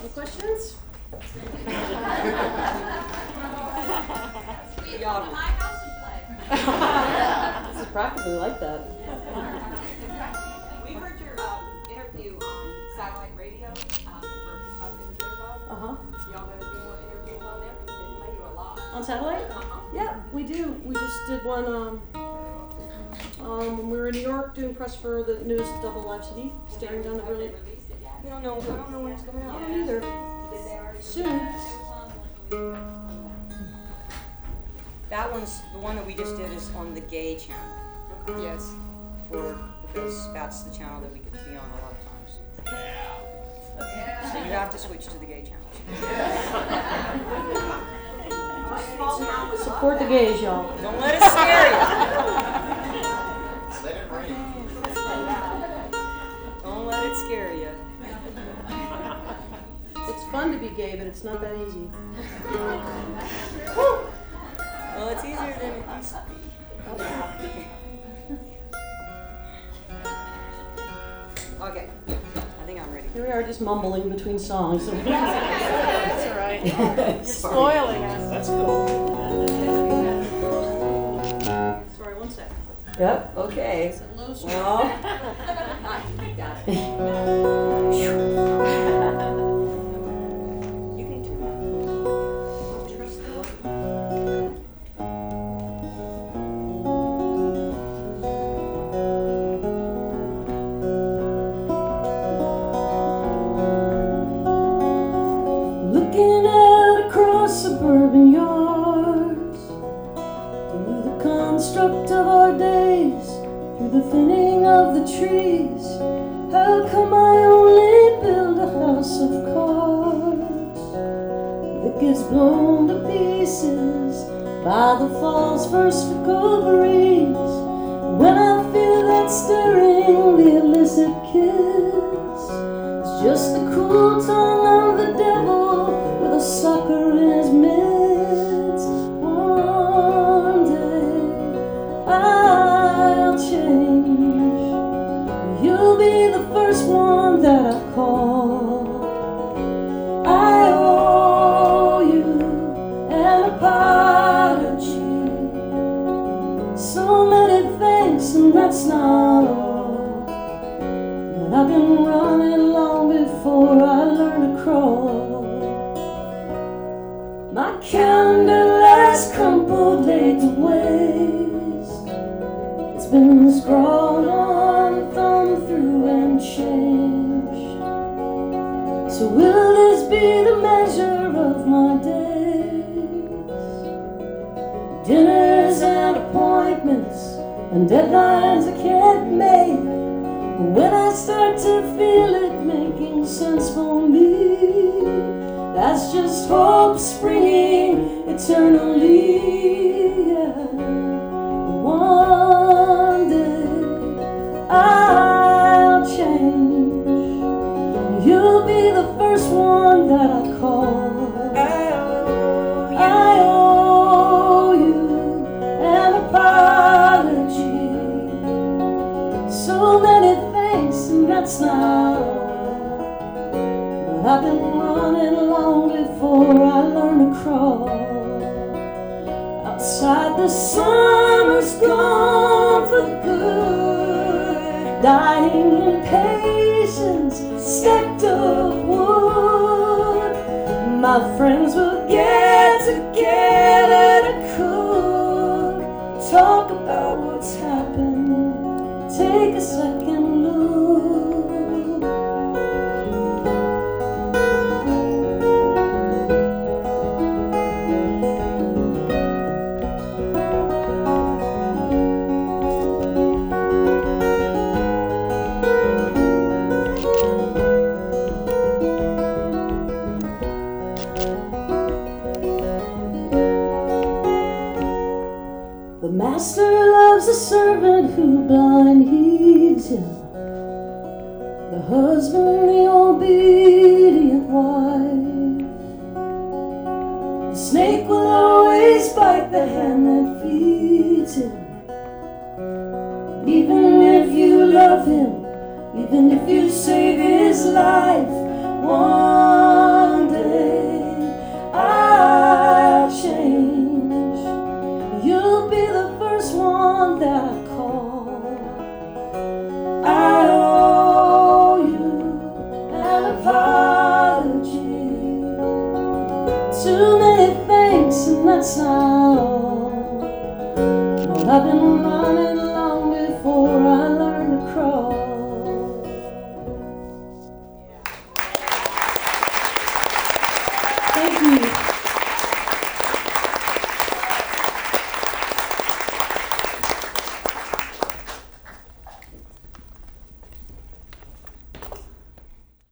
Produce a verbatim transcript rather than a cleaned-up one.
Any questions? Y'all. My house and play. This is practically like that. We heard your um, interview on satellite radio um, for South Indiana. Uh-huh. Y'all gonna do more interviews on there? Because they play you a lot. On satellite? Uh-huh. Yeah, we do. We just did one um, um, when we were in New York doing press for the newest double live C D, staring down the Have they brilliant. released it yet? We don't know. I don't know when it's coming out. I Yeah. don't either. Did they already? Soon. That one's, the one that we just did is on the gay channel. Yes. For, because that's the channel that we get to be on a lot of times. So you have to switch to the gay channel. Support the gays, y'all. Don't let it scare you. Let it rain. Don't let it scare you. It's fun to be gay, but it's not that easy. Well, it's easier than it used to be. Okay, I think I'm ready. Here we are just mumbling between songs. So That's all right. You're spoiling us. That's cool. Sorry, one second. Yep, okay. Well, Got it. you can do that. Looking out across suburban yards, through the construct of our days, through the thinning of the trees, how come I only build a house of cards that gets blown to pieces by the fall's first fickle breeze? When I feel that stirring, the illicit kiss, it's just the cool tongue of the devil with a sucker in his midst. One day I'll change. You'll be the first one that I call. I owe you an apology. So many thanks, and that's not all. But I've been running long before I learned to crawl. My calendar has crumpled, laid to waste. It's been scrawled on, thumbed through, and changed. So will this be the measure of my days? Dinners and appointments and deadlines I can't make. But when I start to feel it making sense for me, that's just hope springing eternally. Yeah. One day I'll change. You'll be the first one that I call. I owe you an apology. So many thanks, and that's not all. But I've been running long before I learned to crawl. Outside the summer's gone for good, dying in patience, stacked of wood. My friends will get together to cook, talk about what's happened, take a second look. The master loves a servant who blind heeds him, the husband the obedient wife. The snake will always bite the hand that feeds him. Even if you love him, even if you save his life, one sound that I call. I owe you an apology. Too many thanks and that's not all. But I've been running long before I learned to crawl. Thank you.